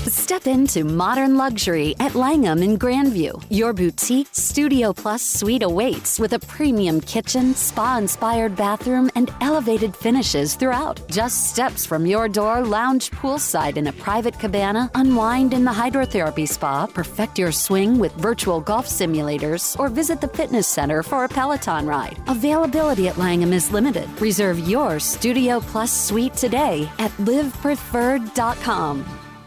Step into modern luxury at Langham in Grandview. Your boutique Studio Plus suite awaits with a premium kitchen, spa-inspired bathroom, and elevated finishes throughout. Just steps from your door, lounge poolside in a private cabana, unwind in the hydrotherapy spa, perfect your swing with virtual golf simulators, or visit the fitness center for a Peloton ride. Availability at Langham is limited. Reserve your Studio Plus suite today at livepreferred.com.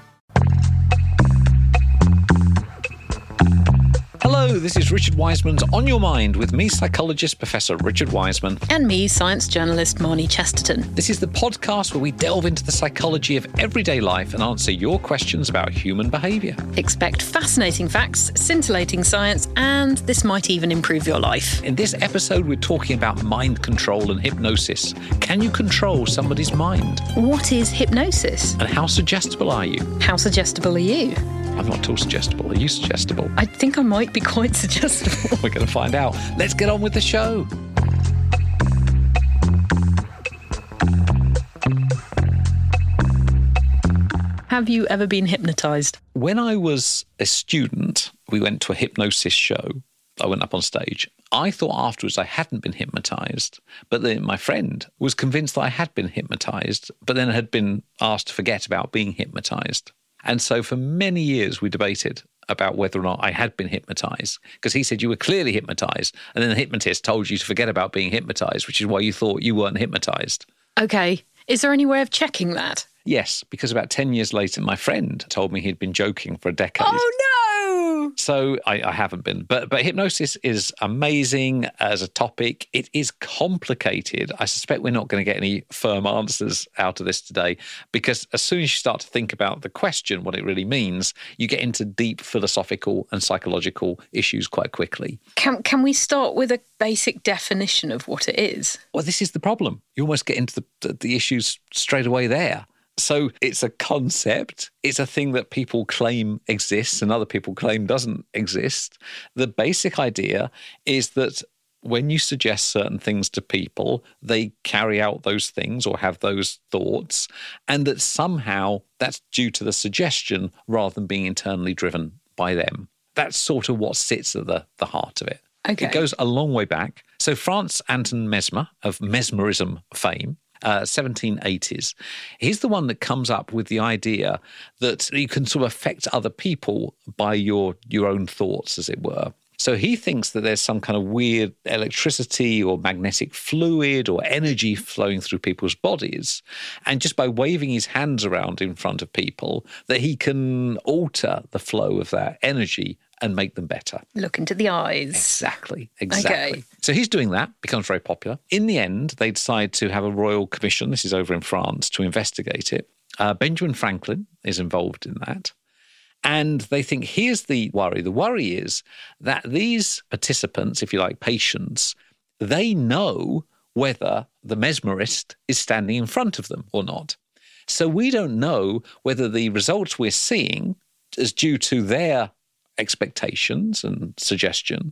Hello, this is Richard Wiseman's On Your Mind with me, psychologist Professor Richard Wiseman. And me, science journalist Marnie Chesterton. This is the podcast where we delve into the psychology of everyday life and answer your questions about human behaviour. Expect fascinating facts, scintillating science, and this might even improve your life. In this episode, we're talking about mind control and hypnosis. Can you control somebody's mind? What is hypnosis? And how suggestible are you? How suggestible are you? I'm not at all suggestible. Are you suggestible? I think I might be quite suggestible. We're going to find out. Let's get on with the show. Have you ever been hypnotised? When I was a student, we went to a hypnosis show. I went up on stage. I thought afterwards I hadn't been hypnotised, but then my friend was convinced that I had been hypnotised, but then had been asked to forget about being hypnotised. And so for many years we debated about whether or not I had been hypnotised, because he said you were clearly hypnotised, and then the hypnotist told you to forget about being hypnotised, which is why you thought you weren't hypnotised. Okay. Is there any way of checking that? Yes, because about 10 years later, my friend told me he'd been joking for a decade. Oh, no! So I haven't been. But hypnosis is amazing as a topic. It is complicated. I suspect we're not going to get any firm answers out of this today, because as soon as you start to think about the question, what it really means, you get into deep philosophical and psychological issues quite quickly. Can we start with a basic definition of what it is? Well, this is the problem. You almost get into the issues straight away there. So it's a concept. It's a thing that people claim exists and other people claim doesn't exist. The basic idea is that when you suggest certain things to people, they carry out those things or have those thoughts, and that somehow that's due to the suggestion rather than being internally driven by them. That's sort of what sits at the heart of it. Okay. It goes a long way back. So Franz Anton Mesmer, of mesmerism fame, 1780s. He's the one that comes up with the idea that you can sort of affect other people by your own thoughts, as it were. So he thinks that there's some kind of weird electricity or magnetic fluid or energy flowing through people's bodies. And just by waving his hands around in front of people, that he can alter the flow of that energy and make them better. Look into the eyes. Exactly. Okay. So he's doing that, becomes very popular. In the end, they decide to have a royal commission, this is over in France, to investigate it. Benjamin Franklin is involved in that. And they think, here's the worry. The worry is that these participants, if you like, patients, they know whether the mesmerist is standing in front of them or not. So we don't know whether the results we're seeing is due to their expectations and suggestion,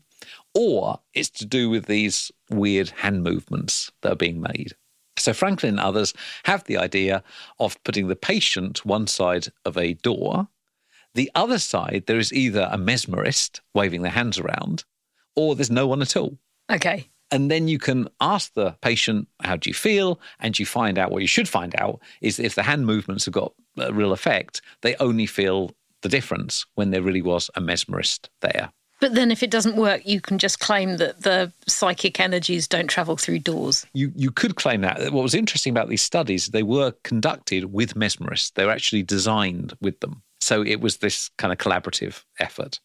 or it's to do with these weird hand movements that are being made. So Franklin and others have the idea of putting the patient one side of a door. The other side, there is either a mesmerist waving their hands around, or there's no one at all. Okay. And then you can ask the patient, how do you feel? And you find out, what you should find out is if the hand movements have got a real effect, they only feel the difference when there really was a mesmerist there. But then if it doesn't work, you can just claim that the psychic energies don't travel through doors. You could claim that. What was interesting about these studies, they were conducted with mesmerists. They were actually designed with them. So it was this kind of collaborative effort.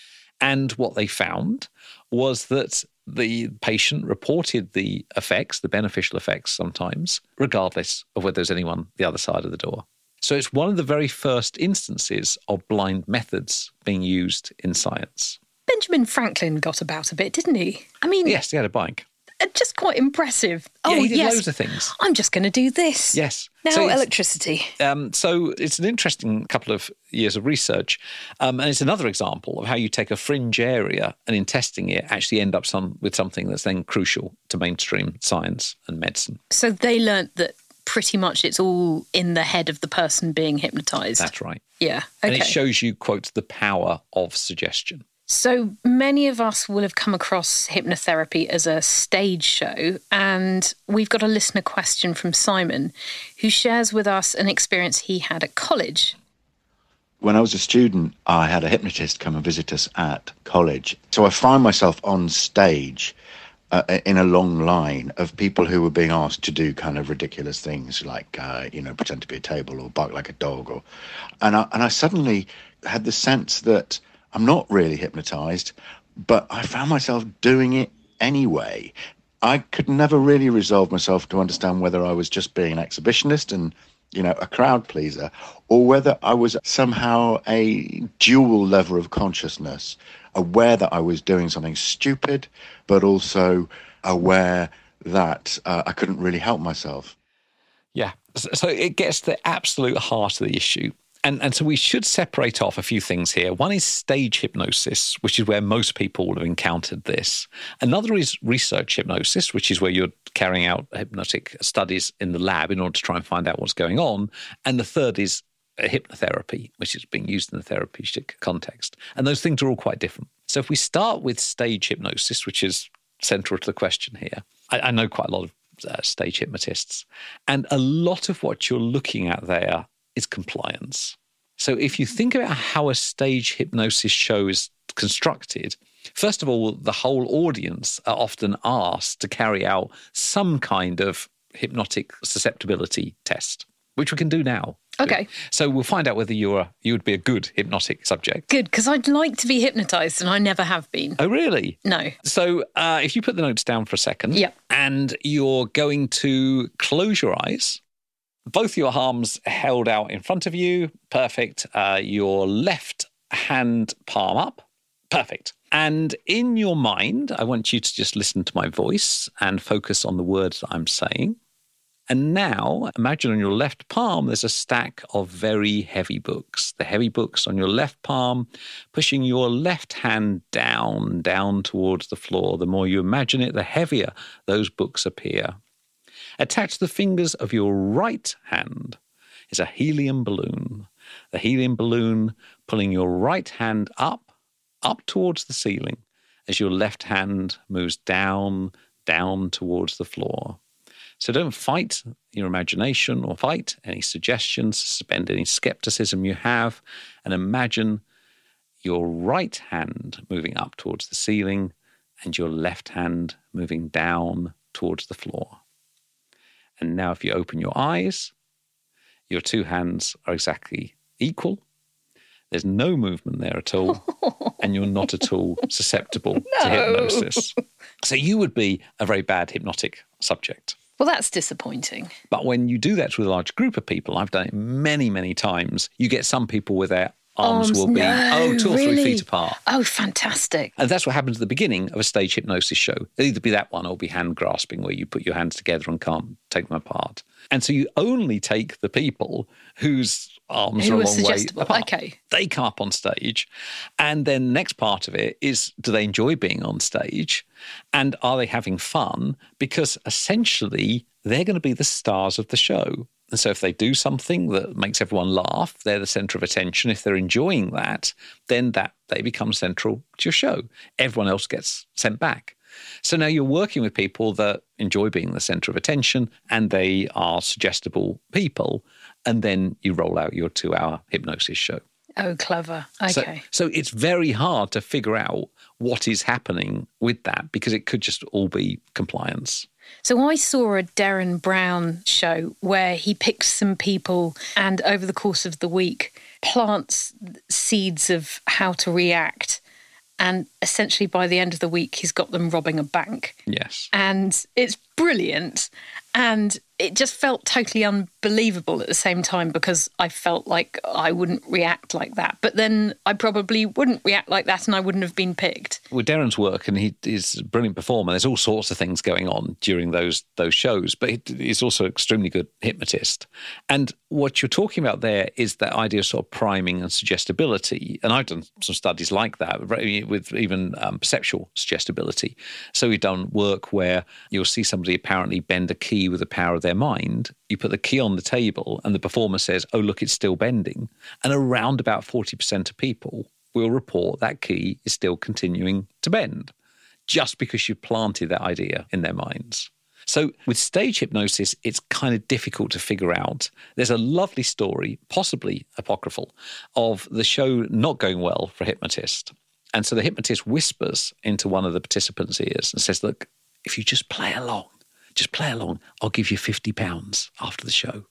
And what they found was that the patient reported the effects, the beneficial effects sometimes, regardless of whether there's anyone the other side of the door. So it's one of the very first instances of blind methods being used in science. Benjamin Franklin got about a bit, didn't he? I mean... Yes, he had a bike. Just quite impressive. Yeah, Oh, he did yes. loads of things. I'm just going to do this. Yes. Now So electricity. So it's an interesting couple of years of research. And it's another example of how you take a fringe area and in testing it actually end up with something that's then crucial to mainstream science and medicine. So they learnt that pretty much it's all in the head of the person being hypnotised. That's right. Yeah, okay. And it shows you, quote, the power of suggestion. So many of us will have come across hypnotherapy as a stage show, and we've got a listener question from Simon, who shares with us an experience he had at college. When I was a student, I had a hypnotist come and visit us at college. So I found myself on stage in a long line of people who were being asked to do kind of ridiculous things like, pretend to be a table or bark like a dog. And I suddenly had the sense that I'm not really hypnotized, but I found myself doing it anyway. I could never really resolve myself to understand whether I was just being an exhibitionist and, a crowd pleaser, or whether I was somehow a dual level of consciousness, aware that I was doing something stupid, but also aware that I couldn't really help myself. Yeah. So it gets to the absolute heart of the issue. And so we should separate off a few things here. One is stage hypnosis, which is where most people would have encountered this. Another is research hypnosis, which is where you're carrying out hypnotic studies in the lab in order to try and find out what's going on. And the third is hypnotherapy, which is being used in the therapeutic context. And those things are all quite different. So if we start with stage hypnosis, which is central to the question here, I know quite a lot of stage hypnotists. And a lot of what you're looking at there is compliance. So if you think about how a stage hypnosis show is constructed, first of all, the whole audience are often asked to carry out some kind of hypnotic susceptibility test, which we can do now. Okay. So we'll find out whether you would be a good hypnotic subject. Good, because I'd like to be hypnotised and I never have been. Oh, really? No. So if you put the notes down for a second, Yep. And you're going to close your eyes, both your arms held out in front of you. Perfect. Your left hand palm up. Perfect. And in your mind, I want you to just listen to my voice and focus on the words that I'm saying. And now, imagine on your left palm, there's a stack of very heavy books. The heavy books on your left palm, pushing your left hand down towards the floor. The more you imagine it, the heavier those books appear. Attached to the fingers of your right hand is a helium balloon. The helium balloon pulling your right hand up towards the ceiling as your left hand moves down towards the floor. So don't fight your imagination or fight any suggestions, suspend any skepticism you have, and imagine your right hand moving up towards the ceiling and your left hand moving down towards the floor. And now if you open your eyes, your two hands are exactly equal. There's no movement there at all, and you're not at all susceptible to hypnosis. So you would be a very bad hypnotic subject. Well, that's disappointing. But when you do that with a large group of people, I've done it many, many times, you get some people where their arms will be 2 or 3 feet apart. Oh, fantastic. And that's what happens at the beginning of a stage hypnosis show. It'll either be that one or be hand grasping, where you put your hands together and can't take them apart. And so you only take the people whose arms are a long way apart. Okay. They come up on stage. And then the next part of it is, do they enjoy being on stage? And are they having fun? Because essentially, they're going to be the stars of the show. And so if they do something that makes everyone laugh, they're the centre of attention. If they're enjoying that, then they become central to your show. Everyone else gets sent back. So now you're working with people that enjoy being the centre of attention and they are suggestible people. And then you roll out your 2-hour hypnosis show. Oh, clever. Okay. So it's very hard to figure out what is happening with that because it could just all be compliance. So I saw a Derren Brown show where he picks some people and over the course of the week plants seeds of how to react. And essentially by the end of the week, he's got them robbing a bank. Yes. And it's brilliant. And it just felt totally unbelievable at the same time because I felt like I wouldn't react like that. But then I probably wouldn't react like that and I wouldn't have been picked. With Derren's work, and he's a brilliant performer, there's all sorts of things going on during those shows, but he's also an extremely good hypnotist. And what you're talking about there is that idea of sort of priming and suggestibility. And I've done some studies like that with even perceptual suggestibility. So we've done work where you'll see somebody somebody apparently bend a key with the power of their mind, you put the key on the table and the performer says, oh, look, it's still bending. And around about 40% of people will report that key is still continuing to bend, just because you planted that idea in their minds. So with stage hypnosis, it's kind of difficult to figure out. There's a lovely story, possibly apocryphal, of the show not going well for a hypnotist. And so the hypnotist whispers into one of the participants' ears and says, look, if you just play along, I'll give you £50 after the show.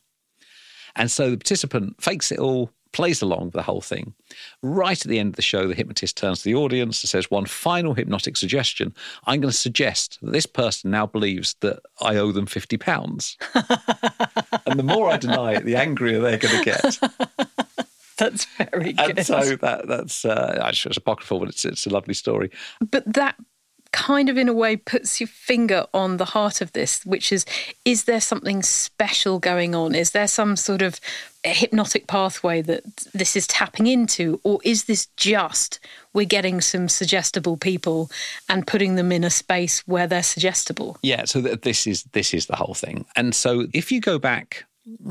And so the participant fakes it all, plays along with the whole thing. Right at the end of the show, the hypnotist turns to the audience and says, one final hypnotic suggestion. I'm going to suggest that this person now believes that I owe them £50. And the more I deny it, the angrier they're going to get. That's very good. And so that's actually, it's apocryphal, but it's a lovely story. But that kind of, in a way, puts your finger on the heart of this, which is there something special going on? Is there some sort of hypnotic pathway that this is tapping into? Or is this just we're getting some suggestible people and putting them in a space where they're suggestible? Yeah, so this is the whole thing. And so if you go back,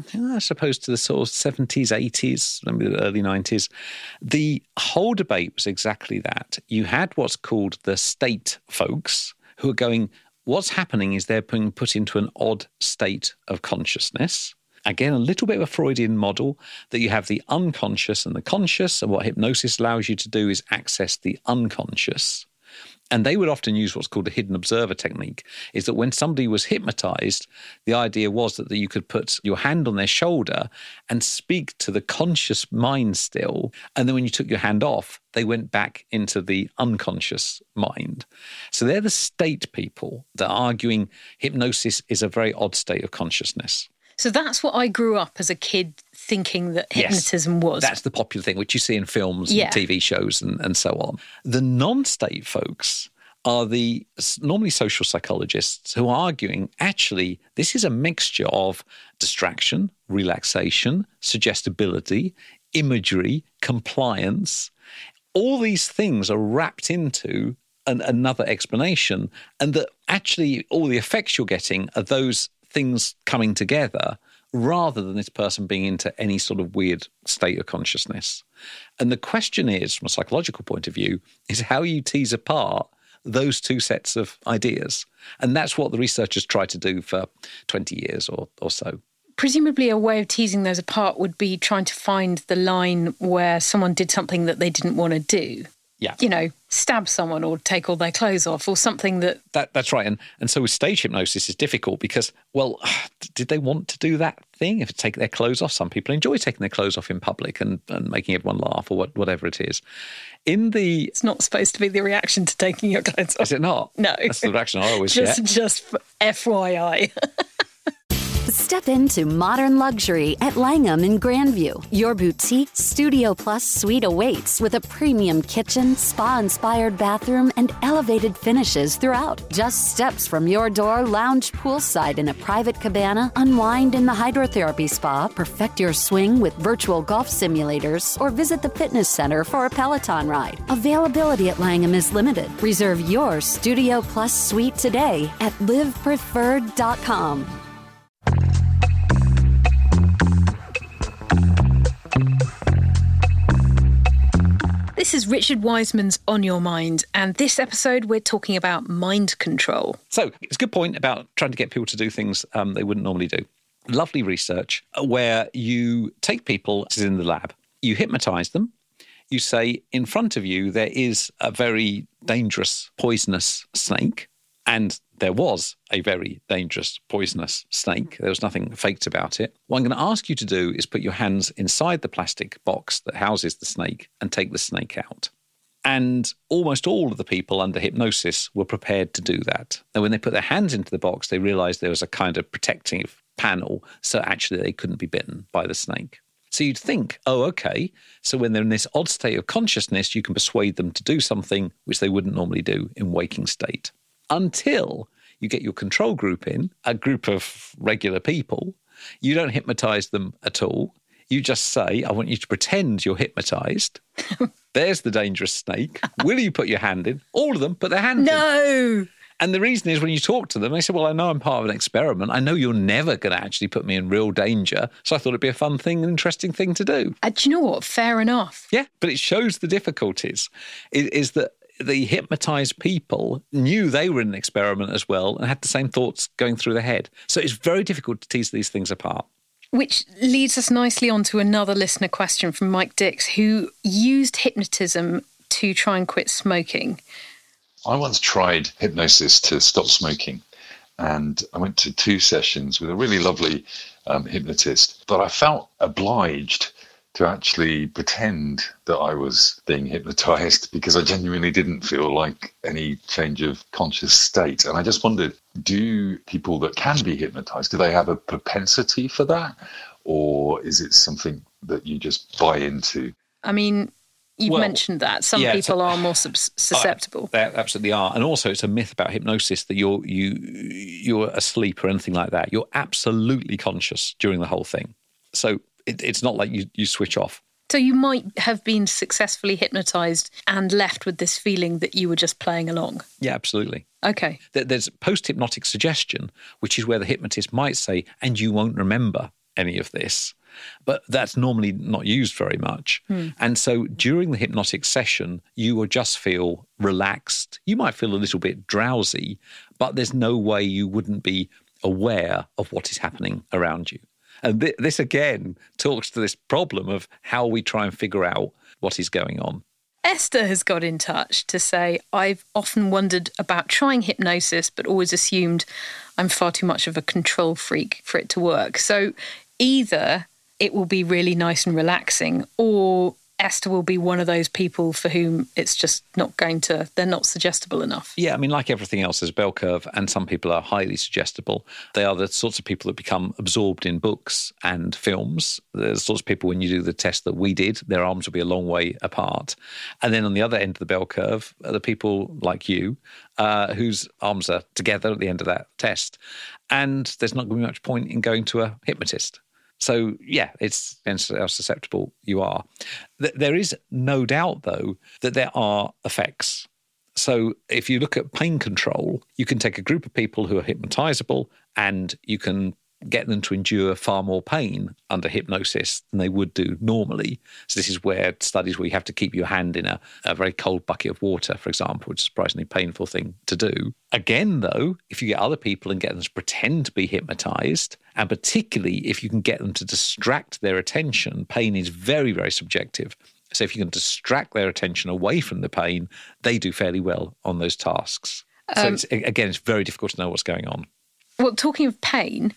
I suppose, to the sort of 70s, 80s, maybe the early 90s, the whole debate was exactly that. You had what's called the state folks who are going, what's happening is they're being put into an odd state of consciousness. Again, a little bit of a Freudian model that you have the unconscious and the conscious, and what hypnosis allows you to do is access the unconscious. And they would often use what's called a hidden observer technique, is that when somebody was hypnotized, the idea was that you could put your hand on their shoulder and speak to the conscious mind still. And then when you took your hand off, they went back into the unconscious mind. So they're the state people that are arguing hypnosis is a very odd state of consciousness. So that's what I grew up as a kid thinking that hypnotism was. That's the popular thing, which you see in films and TV shows and so on. The non-state folks are the normally social psychologists who are arguing, actually, this is a mixture of distraction, relaxation, suggestibility, imagery, compliance. All these things are wrapped into another explanation, and that actually all the effects you're getting are those things coming together rather than this person being into any sort of weird state of consciousness. And the question is, from a psychological point of view, is how you tease apart those two sets of ideas. And that's what the researchers tried to do for 20 years or so. Presumably a way of teasing those apart would be trying to find the line where someone did something that they didn't want to do. Yeah. You know, stab someone or take all their clothes off or something That's right. And so with stage hypnosis, it's difficult because, well, did they want to do that thing? If take their clothes off, some people enjoy taking their clothes off in public and making everyone laugh or whatever it is. It's not supposed to be the reaction to taking your clothes off. Is it not? No. That's the reaction I always get. Just FYI. Step into modern luxury at Langham in Grandview. Your boutique Studio Plus suite awaits with a premium kitchen, spa-inspired bathroom, and elevated finishes throughout. Just steps from your door, lounge poolside in a private cabana, unwind in the hydrotherapy spa, perfect your swing with virtual golf simulators, or visit the fitness center for a Peloton ride. Availability at Langham is limited. Reserve your Studio Plus suite today at livepreferred.com. This is Richard Wiseman's On Your Mind, and this episode we're talking about mind control. So it's a good point about trying to get people to do things they wouldn't normally do. Lovely research where you take people, this is in the lab, you hypnotize them, you say in front of you there is a very dangerous poisonous snake, and there was a very dangerous poisonous snake. There was nothing faked about it. What I'm going to ask you to do is put your hands inside the plastic box that houses the snake and take the snake out. And almost all of the people under hypnosis were prepared to do that. And when they put their hands into the box, they realized there was a kind of protective panel, so actually they couldn't be bitten by the snake. So you'd think, oh, okay, so when they're in this odd state of consciousness, you can persuade them to do something which they wouldn't normally do in waking state. Until you get your control group in, a group of regular people. You don't hypnotize them at all. You just say, I want you to pretend you're hypnotized. There's the dangerous snake. Will you put your hand in? All of them put their hand in. No! And the reason is when you talk to them, they say, well, I know I'm part of an experiment. I know you're never going to actually put me in real danger. So I thought it'd be a fun thing, an interesting thing to do. Do you know what? Fair enough. Yeah, but it shows the difficulties, is that the hypnotised people knew they were in an experiment as well and had the same thoughts going through their head. So it's very difficult to tease these things apart. Which leads us nicely on to another listener question from Mike Dix, who used hypnotism to try and quit smoking. I once tried hypnosis to stop smoking, and I went to 2 sessions with a really lovely hypnotist, but I felt obliged to actually pretend that I was being hypnotised because I genuinely didn't feel like any change of conscious state. And I just wondered, do people that can be hypnotised, do they have a propensity for that? Or is it something that you just buy into? I mean, you've mentioned that. Some people are more susceptible. They absolutely are. And also it's a myth about hypnosis that you're asleep or anything like that. You're absolutely conscious during the whole thing. So it's not like you switch off. So you might have been successfully hypnotised and left with this feeling that you were just playing along. Yeah, absolutely. Okay. There's post-hypnotic suggestion, which is where the hypnotist might say, and you won't remember any of this. But that's normally not used very much. And so during the hypnotic session, you will just feel relaxed. You might feel a little bit drowsy, but there's no way you wouldn't be aware of what is happening around you. And this, again, talks to this problem of how we try and figure out what is going on. Esther has got in touch to say, I've often wondered about trying hypnosis, but always assumed I'm far too much of a control freak for it to work. So either it will be really nice and relaxing, or Esther will be one of those people for whom it's just they're not suggestible enough. Yeah, I mean, like everything else, there's a bell curve, and some people are highly suggestible. They are the sorts of people that become absorbed in books and films. They're the sorts of people, when you do the test that we did, their arms will be a long way apart. And then on the other end of the bell curve are the people like you, whose arms are together at the end of that test. And there's not going to be much point in going to a hypnotist. So, yeah, it's depends how susceptible you are. There is no doubt, though, that there are effects. So if you look at pain control, you can take a group of people who are hypnotizable and you can get them to endure far more pain under hypnosis than they would do normally. So this is where studies where you have to keep your hand in a very cold bucket of water, for example, which is a surprisingly painful thing to do. Again, though, if you get other people and get them to pretend to be hypnotized, and particularly if you can get them to distract their attention, pain is very, very subjective. So if you can distract their attention away from the pain, they do fairly well on those tasks. So it's very difficult to know what's going on. Well, talking of pain,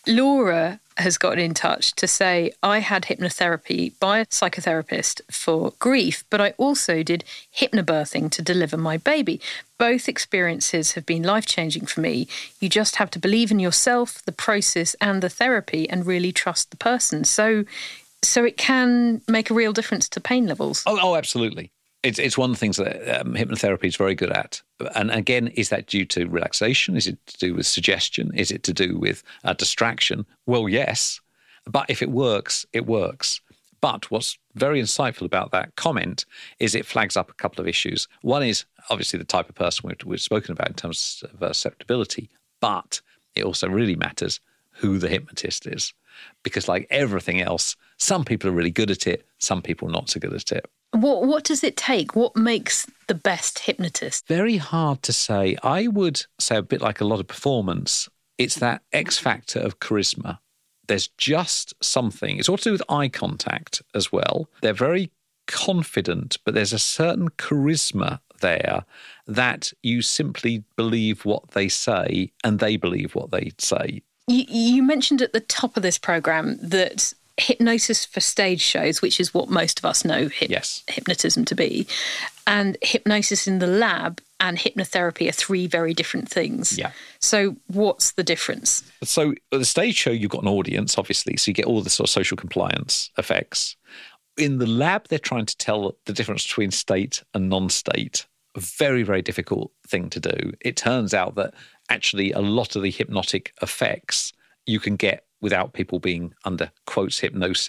Laura has gotten in touch to say, I had hypnotherapy by a psychotherapist for grief, but I also did hypnobirthing to deliver my baby. Both experiences have been life-changing for me. You just have to believe in yourself, the process and the therapy, and really trust the person. So it can make a real difference to pain levels. Oh, absolutely. It's one of the things that hypnotherapy is very good at. And again, is that due to relaxation? Is it to do with suggestion? Is it to do with distraction? Well, yes. But if it works, it works. But what's very insightful about that comment is it flags up a couple of issues. One is obviously the type of person we've spoken about in terms of susceptibility. But it also really matters who the hypnotist is. Because like everything else, some people are really good at it, some people not so good at it. What does it take? What makes the best hypnotist? Very hard to say. I would say a bit like a lot of performance, it's that X factor of charisma. There's just something. It's all to do with eye contact as well. They're very confident, but there's a certain charisma there that you simply believe what they say and they believe what they say. You mentioned at the top of this programme that hypnosis for stage shows, which is what most of us know hypnotism to be, and hypnosis in the lab and hypnotherapy are 3 very different things. Yeah. So what's the difference? So at the stage show, you've got an audience, obviously, so you get all the sort of social compliance effects. In the lab, they're trying to tell the difference between state and non-state. A very, very difficult thing to do. It turns out that actually a lot of the hypnotic effects you can get without people being under, quotes, hypnosis.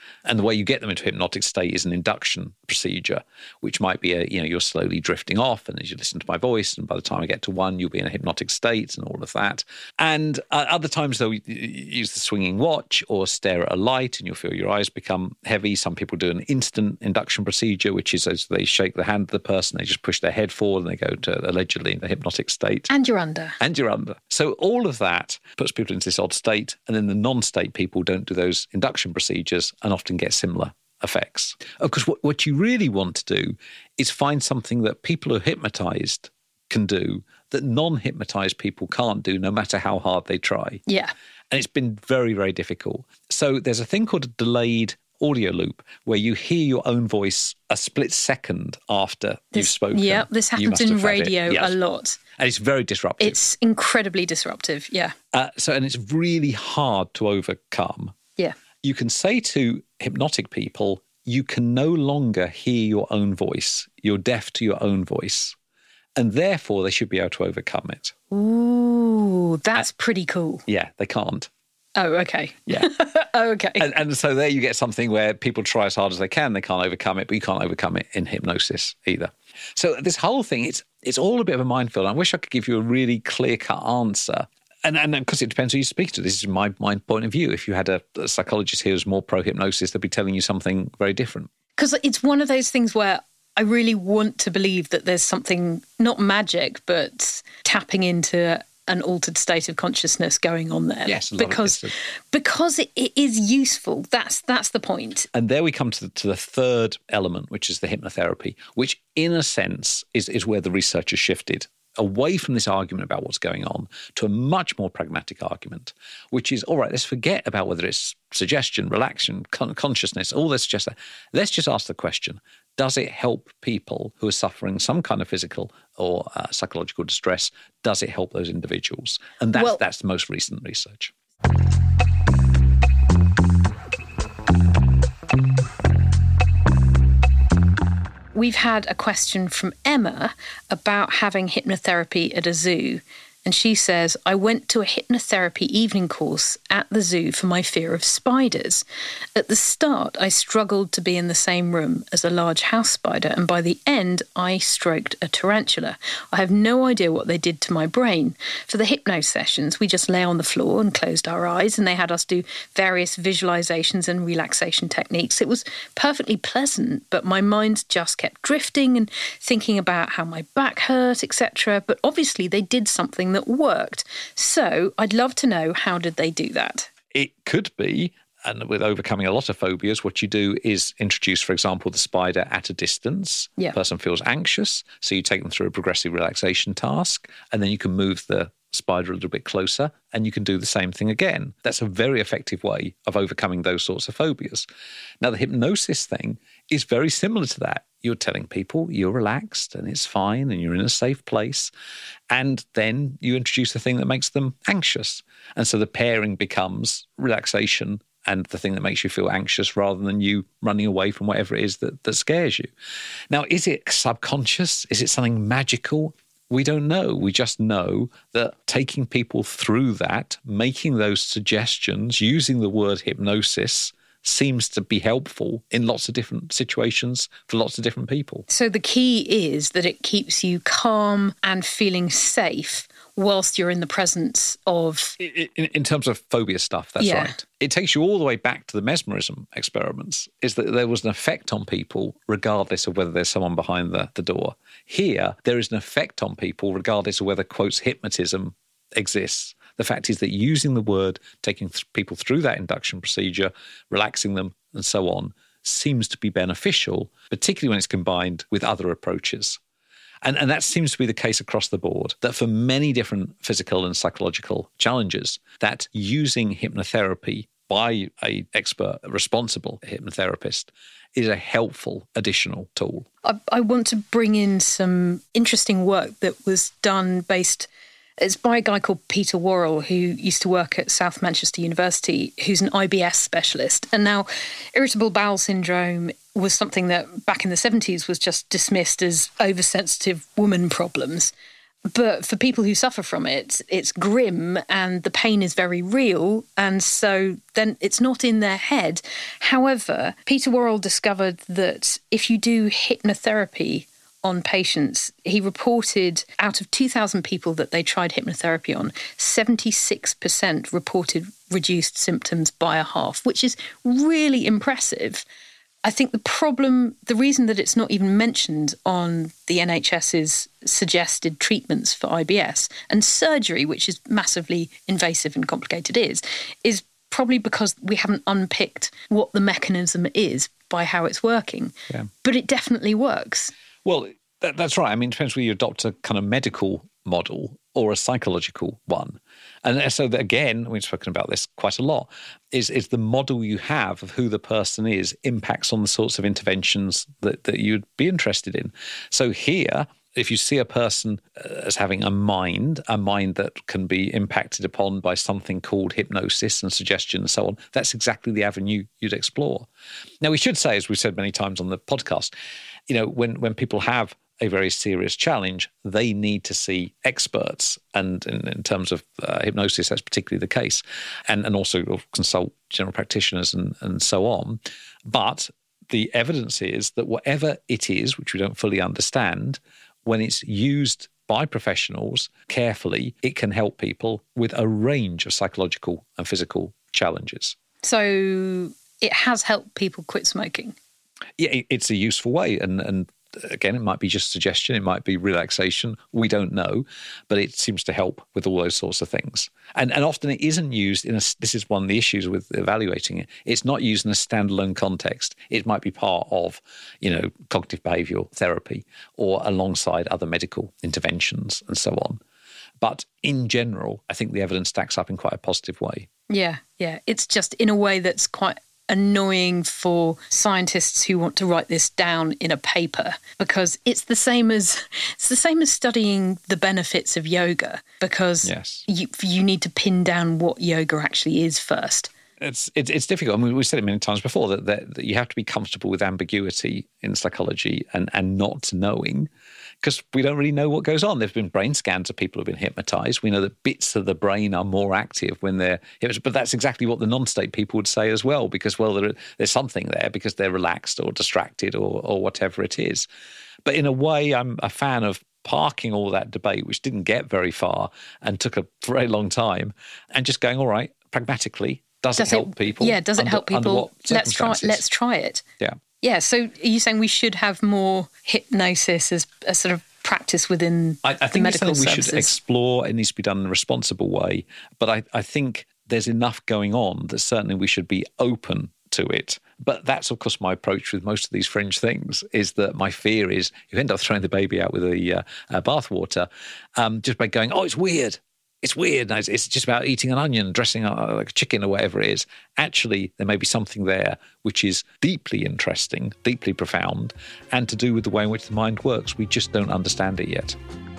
And the way you get them into a hypnotic state is an induction procedure, which might be you're slowly drifting off, and as you listen to my voice, and by the time I get to 1, you'll be in a hypnotic state and all of that. And other times, though, you use the swinging watch or stare at a light and you'll feel your eyes become heavy. Some people do an instant induction procedure, which is as they shake the hand of the person, they just push their head forward and they go to allegedly in the hypnotic state. And you're under. So all of that puts people into this odd state, and then the non-state people don't do those induction procedures and often get similar effects. Of course, what you really want to do is find something that people who are hypnotized can do that non-hypnotized people can't do, no matter how hard they try. Yeah. And it's been very, very difficult. So there's a thing called a delayed audio loop where you hear your own voice a split second after you've spoken. Yeah, this happens in radio a lot. And it's very disruptive. It's incredibly disruptive, yeah. And it's really hard to overcome. Yeah. You can say to hypnotic people, you can no longer hear your own voice. You're deaf to your own voice. And therefore, they should be able to overcome it. Ooh, that's pretty cool. Yeah, they can't. Oh, okay. Yeah. Oh, okay. And so there you get something where people try as hard as they can can't overcome it, but you can't overcome it in hypnosis either. So this whole thing, it's all a bit of a minefield. I wish I could give you a really clear-cut answer. And because it depends who you speak to. This is my point of view. If you had a psychologist here who's more pro-hypnosis, they'll be telling you something very different. Because it's one of those things where I really want to believe that there's something, not magic, but tapping into an altered state of consciousness going on there. Yes, because it is useful. That's the point. And there we come to the third element, which is the hypnotherapy, which in a sense is where the research has shifted away from this argument about what's going on to a much more pragmatic argument, which is, all right, let's forget about whether it's suggestion, relaxation, consciousness, all this suggests that. Let's just ask the question, does it help people who are suffering some kind of physical or psychological distress? Does it help those individuals? And that's the most recent research. We've had a question from Emma about having hypnotherapy at a zoo. And she says, I went to a hypnotherapy evening course at the zoo for my fear of spiders. At the start, I struggled to be in the same room as a large house spider, and by the end, I stroked a tarantula. I have no idea what they did to my brain. For the hypno sessions, we just lay on the floor and closed our eyes, and they had us do various visualizations and relaxation techniques. It was perfectly pleasant, but my mind just kept drifting and thinking about how my back hurt, etc. But obviously, they did something that worked. So I'd love to know, how did they do that? It could be, and with overcoming a lot of phobias, what you do is introduce, for example, the spider at a distance. Yeah. The person feels anxious, so you take them through a progressive relaxation task, and then you can move the spider a little bit closer, and you can do the same thing again. That's a very effective way of overcoming those sorts of phobias. Now, the hypnosis thing is very similar to that. You're telling people you're relaxed and it's fine and you're in a safe place. And then you introduce the thing that makes them anxious. And so the pairing becomes relaxation and the thing that makes you feel anxious rather than you running away from whatever it is that scares you. Now, is it subconscious? Is it something magical? We don't know. We just know that taking people through that, making those suggestions, using the word hypnosis, seems to be helpful in lots of different situations for lots of different people. So the key is that it keeps you calm and feeling safe whilst you're in the presence of... In terms of phobia stuff, that's right. It takes you all the way back to the mesmerism experiments, is that there was an effect on people regardless of whether there's someone behind the door. Here, there is an effect on people regardless of whether, quotes, hypnotism exists. The fact is that using the word, taking people through that induction procedure, relaxing them and so on, seems to be beneficial, particularly when it's combined with other approaches. And that seems to be the case across the board, that for many different physical and psychological challenges, that using hypnotherapy by an expert, responsible hypnotherapist is a helpful additional tool. I want to bring in some interesting work that was done it's by a guy called Peter Worrell, who used to work at South Manchester University, who's an IBS specialist. And now irritable bowel syndrome was something that back in the 70s was just dismissed as oversensitive woman problems. But for people who suffer from it, it's grim and the pain is very real. And so then it's not in their head. However, Peter Worrell discovered that if you do hypnotherapy on patients, he reported out of 2,000 people that they tried hypnotherapy on, 76% reported reduced symptoms by a half, which is really impressive. I think the reason that it's not even mentioned on the NHS's suggested treatments for IBS and surgery, which is massively invasive and complicated, is probably because we haven't unpicked what the mechanism is by how it's working. Yeah. But it definitely works. Well, that's right. I mean, it depends whether you adopt a kind of medical model or a psychological one. And so, again, we've spoken about this quite a lot, is the model you have of who the person is impacts on the sorts of interventions that you'd be interested in. So here, if you see a person as having a mind that can be impacted upon by something called hypnosis and suggestion and so on, that's exactly the avenue you'd explore. Now, we should say, as we've said many times on the podcast, when people have a very serious challenge, they need to see experts. And in terms of hypnosis, that's particularly the case. And also consult general practitioners and so on. But the evidence is that whatever it is, which we don't fully understand, when it's used by professionals carefully, it can help people with a range of psychological and physical challenges. So it has helped people quit smoking? Yeah, it's a useful way. And again, it might be just suggestion, it might be relaxation, we don't know, but it seems to help with all those sorts of things. And often it isn't used this is one of the issues with evaluating it, it's not used in a standalone context. It might be part of, cognitive behavioural therapy or alongside other medical interventions and so on. But in general, I think the evidence stacks up in quite a positive way. Yeah. It's just in a way that's quite annoying for scientists who want to write this down in a paper, because it's the same as studying the benefits of yoga, because you need to pin down what yoga actually is first. It's difficult. I mean, we've said it many times before that you have to be comfortable with ambiguity in psychology and not knowing, because we don't really know what goes on. There've been brain scans of people who've been hypnotized. We know that bits of the brain are more active when they're hypnotized, but that's exactly what the non-state people would say as well, because, there's something there because they're relaxed or distracted or whatever it is. But in a way, I'm a fan of parking all that debate, which didn't get very far and took a very long time, and just going, all right, pragmatically, does it help people? Yeah, does it help people? Let's try it. Yeah. Yeah, so are you saying we should have more hypnosis as a sort of practice within I think the medical it's something we services? should explore. It needs to be done in a responsible way. But I think there's enough going on that certainly we should be open to it. But that's, of course, my approach with most of these fringe things, is that my fear is you end up throwing the baby out with the bathwater just by going, oh, it's weird. It's weird. It's just about eating an onion, dressing up like a chicken or whatever it is. Actually, there may be something there which is deeply interesting, deeply profound, and to do with the way in which the mind works. We just don't understand it yet.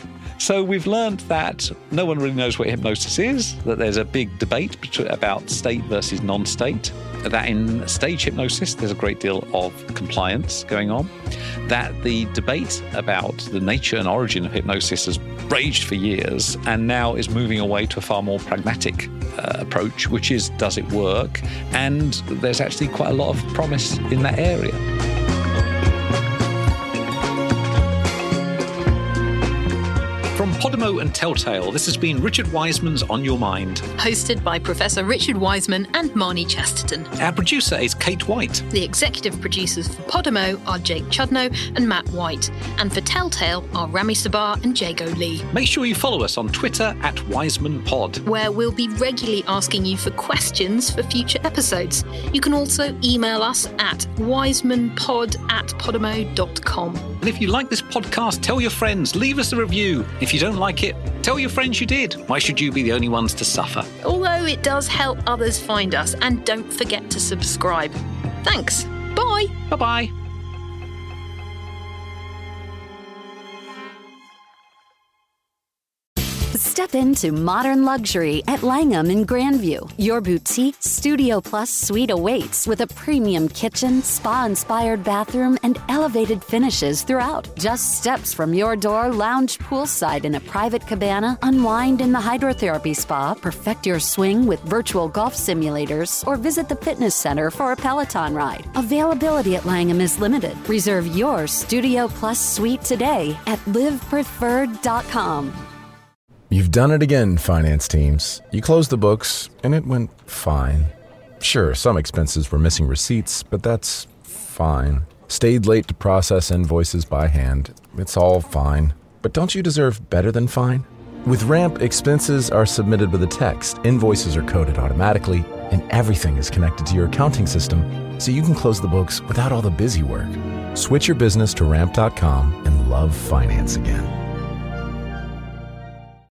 So we've learned that no one really knows what hypnosis is, that there's a big debate about state versus non-state, that in stage hypnosis there's a great deal of compliance going on, that the debate about the nature and origin of hypnosis has raged for years and now is moving away to a far more pragmatic approach, which is, does it work? And there's actually quite a lot of promise in that area. From Podimo and Telltale, this has been Richard Wiseman's On Your Mind. Hosted by Professor Richard Wiseman and Marnie Chesterton. Our producer is Kate White. The executive producers for Podimo are Jake Chudnow and Matt White. And for Telltale are Rami Sabar and Jago Lee. Make sure you follow us on Twitter at WisemanPod, where we'll be regularly asking you for questions for future episodes. You can also email us at wisemanpod@podimo.com. And if you like this podcast, tell your friends, leave us a review. If you don't like it, tell your friends you did. Why should you be the only ones to suffer? Although it does help others find us, and don't forget to subscribe. Thanks. Bye. Bye-bye. Step into modern luxury at Langham in Grandview. Your boutique Studio Plus suite awaits with a premium kitchen, spa-inspired bathroom, and elevated finishes throughout. Just steps from your door, lounge poolside in a private cabana, unwind in the hydrotherapy spa, perfect your swing with virtual golf simulators, or visit the fitness center for a Peloton ride. Availability at Langham is limited. Reserve your Studio Plus suite today at livepreferred.com. You've done it again, finance teams. You closed the books, and it went fine. Sure, some expenses were missing receipts, but that's fine. Stayed late to process invoices by hand. It's all fine. But don't you deserve better than fine? With Ramp, expenses are submitted with a text, invoices are coded automatically, and everything is connected to your accounting system, so you can close the books without all the busy work. Switch your business to Ramp.com and love finance again.